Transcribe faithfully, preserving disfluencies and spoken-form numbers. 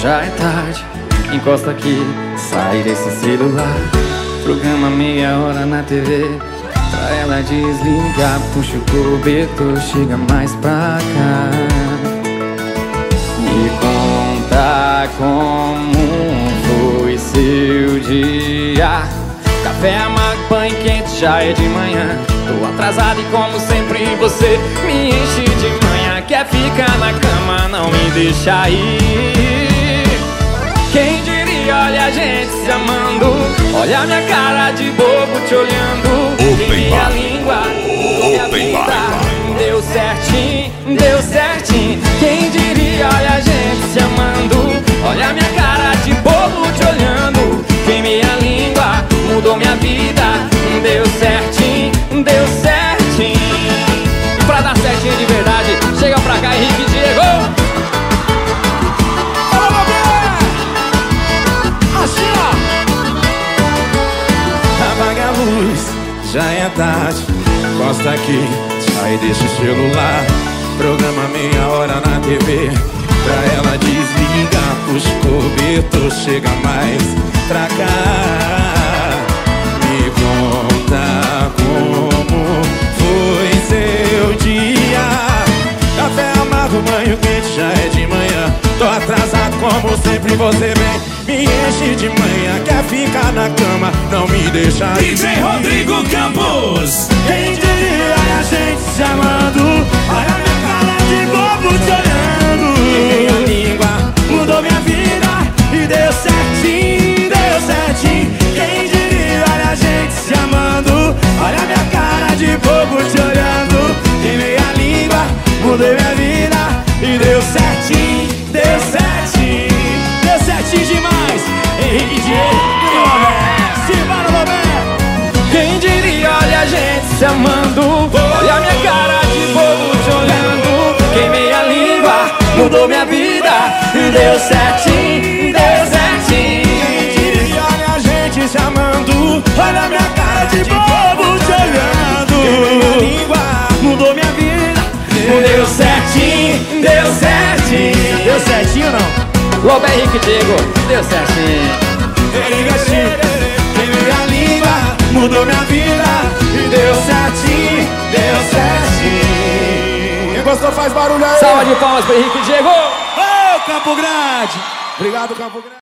Já é tarde, encosta aqui, sai desse celular. Programa meia hora na T V, pra ela desligar. Puxa o cobertor, chega mais pra cá. Me conta como foi seu dia. Café amargo, pão quente, já é de manhã. Tô atrasado e como sempre você me enche de manhã. Quer ficar na cama, não me deixa ir. Quem diria, olha a gente se amando. Olha a minha cara de bobo te olhando. E minha língua, minha vida. Deu certinho, deu certinho. Quem diria, olha a gente se amando. Olha a minha cara de bobo te olhando. Vem minha língua, mudou minha vida. Deu certinho, deu certinho. E pra dar certinho de verdade, chega pra cá, Henrique e Diego. Apaga a luz, já é tarde. Encosta aqui, sai desse celular. Programa meia hora na T V, pra ela desligar. Os cobertor, chega mais pra cá. Me conta como foi seu dia. Café amargo, banho quente, já é de manhã. Tô atrasado como sempre você vem. Me enche de manhã, quer ficar na cama, não me deixa ir. D J Rodrigo Campos. Quem diria a gente se amando. Olha minha cara de bobo te olhando. E minha língua mudou minha vida. E deu certinho, deu certinho. Quem diria, olha a gente se amando. Olha minha cara de bobo te olhando. E minha língua mudou minha vida. E deu certinho, deu certinho. Deu certinho demais. Henrique Diego, Silvano Roberto. Quem diria, olha a gente se amando. Olha a minha cara de bobo te olhando. Queimei a língua, mudou minha vida. Deu certinho, deu certinho. Quem diria, olha a gente se amando. Olha a minha cara de bobo te olhando. Queimei a língua, mudou minha vida. Deu certinho, deu certinho. Deu certinho ou não? Lobo Henrique e Diego, deu certinho. Ele gastinho, queimei a língua, mudou minha vida. E deu certinho, deu certinho. Quem gostou faz barulho aí. Salva de palmas pro Henrique e Diego. Ô, Campo Grande. Obrigado, Campo Grande.